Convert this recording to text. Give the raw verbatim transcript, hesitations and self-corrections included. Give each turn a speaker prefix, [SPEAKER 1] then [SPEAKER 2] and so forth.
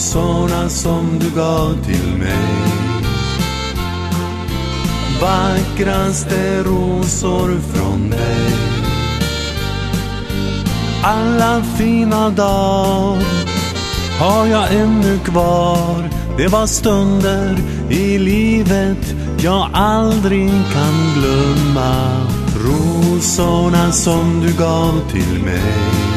[SPEAKER 1] rosorna som du gav till mig. Vackraste rosor från dig. Alla fina dagar har jag ännu kvar. Det var stunder i livet jag aldrig kan glömma. Rosorna som du gav till mig.